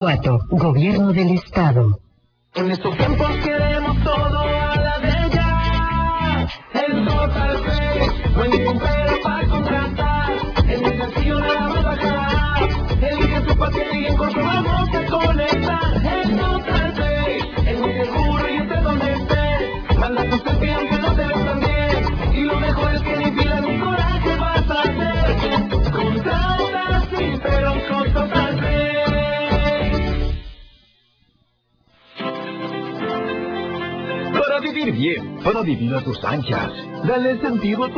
4. Gobierno del Estado. En estos tiempos queremos todo a la de ya. El Total Play, no hay ningún pero para contratar. En el sencillo nada más bajar. Elige tu paquete y en corto vamos a conectar. El Total Play, es muy seguro y esté donde estés. Manda tu selfie aunque no te ves tan bien. Y lo mejor es que ni pila ni coraje vas a hacer. Contrata sí, pero con Total Play. Para vivir bien, para vivir a tus anchas. Dale sentido a tu